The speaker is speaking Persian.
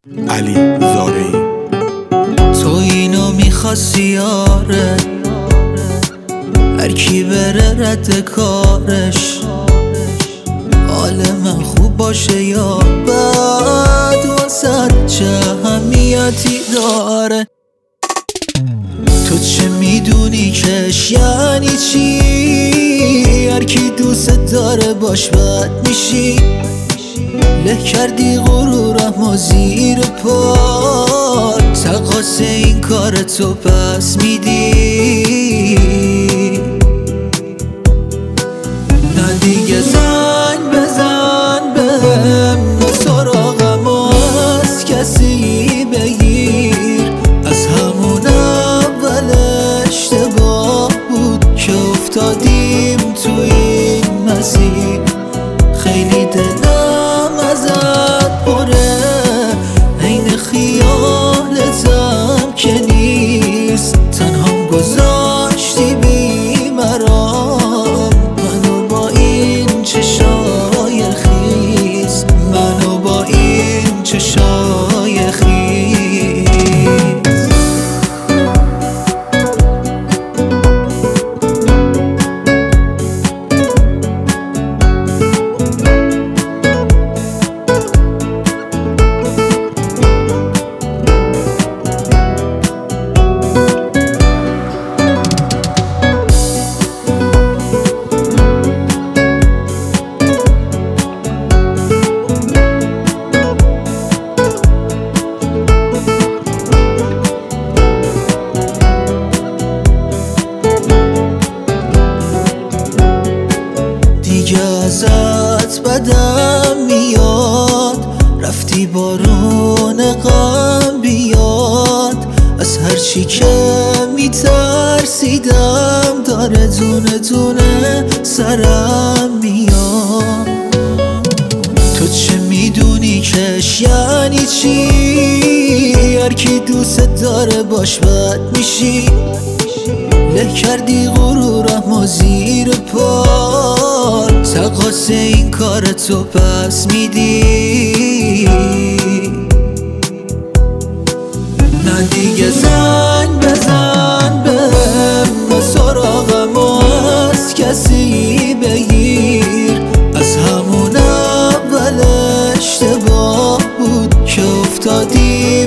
علی زارعی. تو اینو میخواستی آره، هر کی بره رد کارش، حال من خوب باشه یا بد واسد چه اهمیتی داره. تو چه میدونی کش یعنی چی؟ هر کی دوست داره باش بد میشی، له کردی غرورم و زیر پا، تقاس این کار تو پس میدی. نه دیگه زنگ بزن بهم، نه سراغم از کسی بگیر، از همون اول اشتباه بود که افتادیم تو این مسیر. خیلی دلم ازت پره، عین خیالتم که نیست، تنهام گذاشتی بی مرام، منو با این چشای خیس، منو با این چشای خیس. دیگه ازت بدم میاد، رفتی بارون غم بیاد، از هرچی که میترسیدم داره دونه دونه سرم میاد. تو چه میدونی کش یعنی چی؟ هر کی دوست داره باش بد میشی، له کردی غرورم و زیر پا، تقاس این کار تو پس میدی. نه دیگه زنگ بزن بهم، نه سراغم از کسی بگیر، از همون اول اشتباه بود که افتادیم